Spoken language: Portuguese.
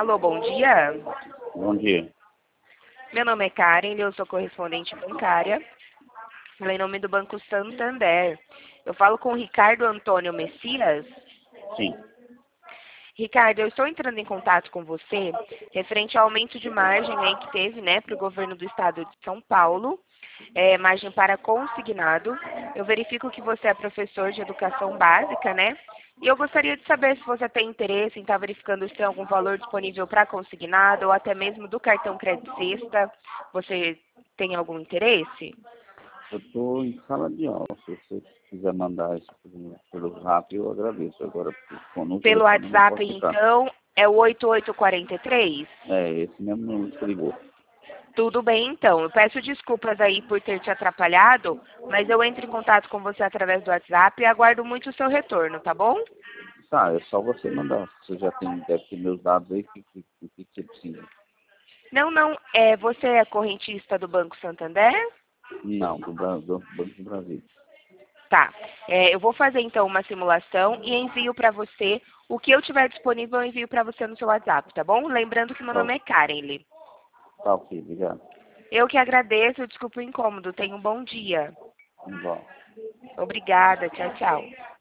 Alô, bom dia. Bom dia. Meu nome é Karen, eu sou correspondente bancária. Falei em nome do Banco Santander. Eu falo com o Ricardo Antônio Messias. Sim. Ricardo, eu estou entrando em contato com você referente ao aumento de margem aí que teve, né, para o governo do estado de São Paulo, margem para consignado. Eu verifico que você é professor de educação básica, né? E eu gostaria de saber se você tem interesse em estar verificando se tem algum valor disponível para consignado ou até mesmo do cartão crédito sexta. Você tem algum interesse? Eu estou em sala de aula. Se você quiser mandar isso pelo Zap, eu agradeço. Agora, no Pelo telefone eu não WhatsApp, posso ficar. então, é o 8843? É, esse mesmo número que você ligou. Tudo bem, então. Eu peço desculpas aí por ter te atrapalhado, mas eu entro em contato com você através do WhatsApp e aguardo muito o seu retorno, tá bom? Tá, é só você mandar. Você já deve ter meus dados aí, o que você precisa. Não, você é correntista do Banco Santander? Não, do Banco do Brasil. Tá. Eu vou fazer então uma simulação e envio para você. O que eu tiver disponível, eu envio para você no seu WhatsApp, tá bom? Lembrando que meu Tá, nome é Karen. tá ok, obrigado. Eu que agradeço, desculpa o incômodo. Tenha um bom dia. Vamos lá. Obrigada. Tchau, tchau.